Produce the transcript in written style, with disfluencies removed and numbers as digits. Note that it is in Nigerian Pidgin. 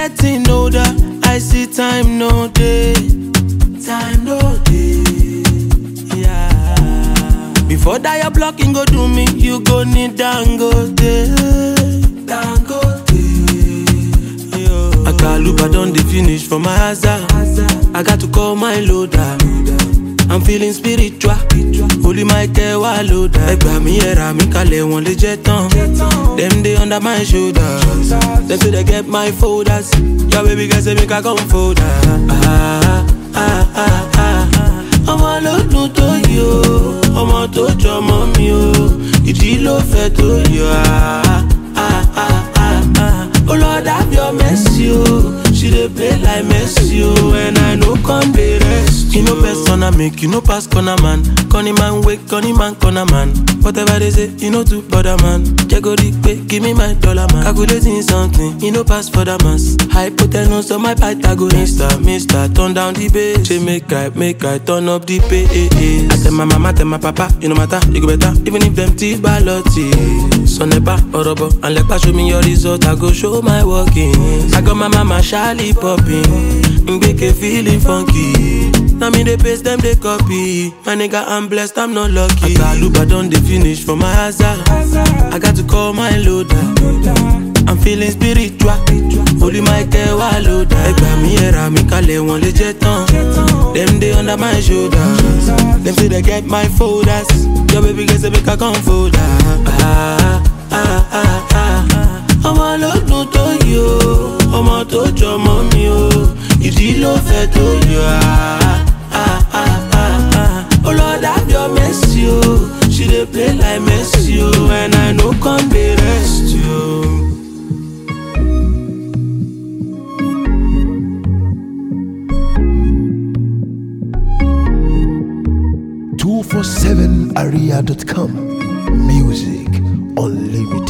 getting older, I see time no day. Time no day. Yeah. Before that your blocking go do me, you go need Dangote. Dangote. Akaluba done the finish for my hazard. I got to call my loader. I'm feeling spiritual. Holy Michael wa loader. Egba mi era mi kale won le jet on. Them they under my shoulder. Them say they get my folders. Your baby girl say make I come folder. Ọmọ ló dùn tó yìí o, ọmọ tó jọmọ mi o, ìdí ló fẹ́ tó yọ. Oh Lord, have your mercy, oh. She dey play like Messi, oh. And I no come dey rest. You know persona make you no pass corner man. Conny man wake, Conny man corner man. Whatever they say, you know to bother man. Jago pay, give me my dollar man. Calculating something, you know pass for the mass. Hypotenuse on my Pythagoras. Mister, turn down the bass. She make I turn up the bass. I tell my mama, tell my papa, you no matter, you go better. Even if them teeth balotti. Son nepa, orobo, and let show me your result. I go show my workings. I got my mama shyly popping. Mbeke feeling funky. Now me they paste them, they copy. My nigga, I'm blessed, I'm not lucky. Akaluba done the finish for my hazard. I got to call my loader. I'm feeling spiritual. Holy Michael wa loader. Egba mi era mi kale won le jet on. Them they under my shoulder. Them say they get my folders. Your baby girl say make I come folder. Ọmọ ló dùn tó yìí o, ọmọ tó jọmọ mi o, ìdí ló fẹ́ tó yọ. Oh Lord, have your mercy, oh. She dey play like Messi, oh. And I no come dey rest, yo. 247area.com. Music unlimited.